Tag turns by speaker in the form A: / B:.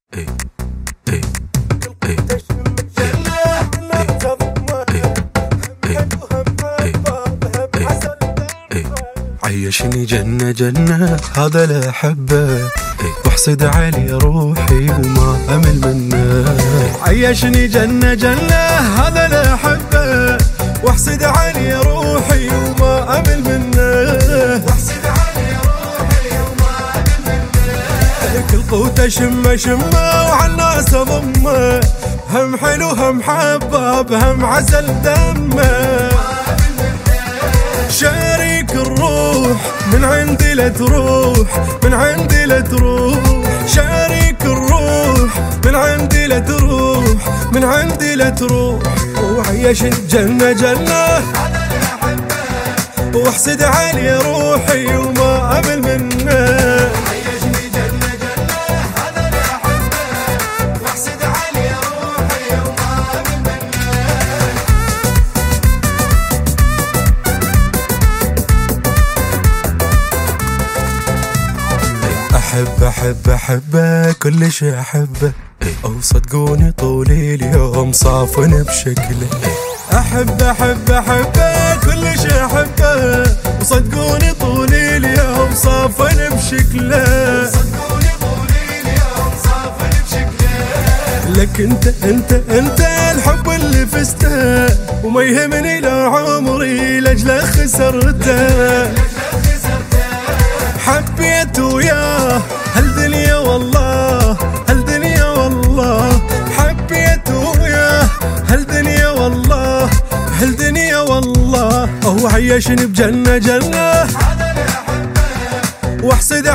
A: عيشني جنة جنة هذا لا أحبه، واحسد علي روحي وما أمل منه. عيشني جنة جنة هذا لا أحبه، واحسد علي روحي وما أمل منه. كل قوته شمه شمه وعالناس ضمه، هم حلو هم حباب هم عسل دمه. شريك الروح من عندي لا تروح، من عندي لا تروح. شريك الروح من عندي لا تروح، من عندي لا تروح. وعيش الجنة جنة واحسد علي روحي وما أمل منه. أحبه كل شي أحبه، أو صدقوني طول اليوم صافن بشكله. أحبه كل شي أحبه، وصدقوني طول اليوم صافن بشكله. لك انت الحب اللي فزته، وما يهمني لو عمري لاجله خسرته. حبيت وياه هالدنيا والله، هالدنيا والله. حبيت وياه هالدنيا والله، هالدنيا والله. هو عيشني بجنة جنة واحسد